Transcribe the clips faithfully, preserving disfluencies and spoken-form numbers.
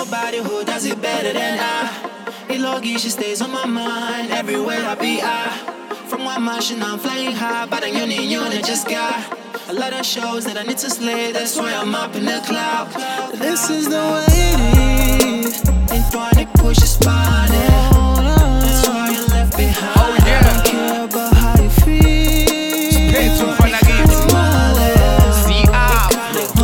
nobody who does it better than I. Ilogisha stays on my mind everywhere I be. I from one motion I'm flying high, but I'm uni unit just got a lot of shows that I need to slay. That's why I'm up in the cloud. This is the way it is. Ain't trying to push your spine. That's why you're left behind. Oh yeah. I don't care about how you feel. Spin to fun again. See up.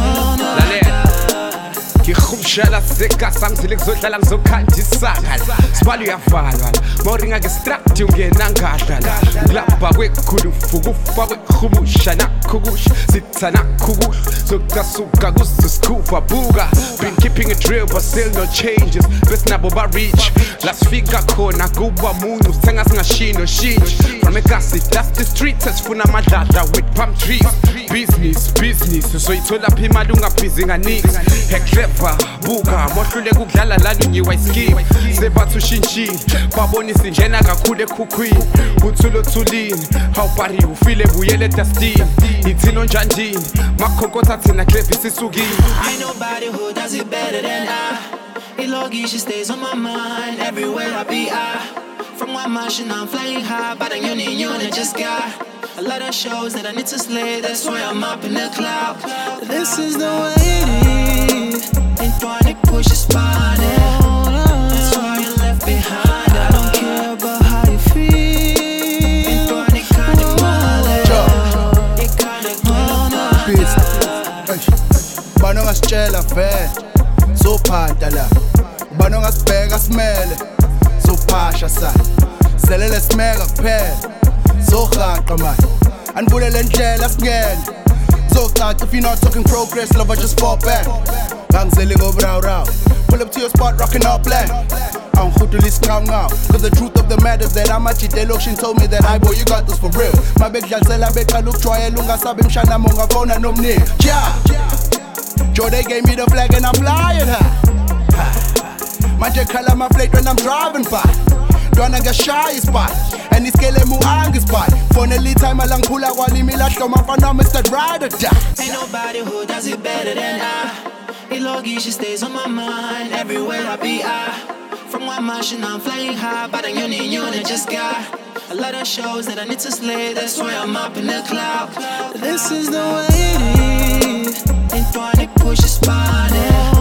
Ngihumshela sika sangizile kuzodlala ngizokhandisaka sibalo uyavalwa moringa ngestract ungena ngadla la kulapha kwekhulu fukufa kwekhubusha nakhukusha sithana khukusha zokutasuka kusisikhufa buka been keeping it real but still no changes best nabo ba reach lasifika khona kuba munyu sithenga singashino shinji from eGasi that's the streets esifuna amadlala with palm trees business business so ithola phi imali ungabhizi nganix clever buka mohlule kudlala lana unyiwa iskip sebathu shintshile babonisa indlena kakhulu ekhukhwini uthulo thulini how bari ufile buyele dustin ithino njandini makhokotha thina clever sisukile. Ain't nobody who does it better than I. Ilogisha stays on my mind everywhere I be. I from one motion I'm flying high, but I'm uni unit just got a lot of shows that I need to slay. That's why I'm up in the cloud. This is the way it is. Ain't trying to push your spine. That's why you're left behind. I don't care about how you feel. Ain't trying to kind of mile. It kind of Bano ngasitshela vele sophanda la bano ngasibheka simele sophasha sa selele simeka kuphela sohaqa manje anibulele ndlela singene socaca if you're not talking progress lover just fall back ngangizele ngobraw raw pull up to your spot rocking our plan angihudulisi nqanqaw cause the truth of the matter is that amajide lokshin told me that I boy you got this for real mabekudlalisela beqala ukujwayela ungasabi mshanami ungafona nomnini yeah Joe, they gave me the flag and I'm flying high. Manje khala my plate when I'm driving by. Dwana get shy spot. And it's kele mu angi spot. Finally time alang pula wali milashlo mafana Mister Ride or Die. Ain't nobody who does it better than I. Ilogisha stays on my mind everywhere I be. I from one motion I'm flying high, but I'm uni unit just got a lot of shows that I need to slay. That's why I'm up in the cloud. This is the way it is. Ain't trying to push your spine.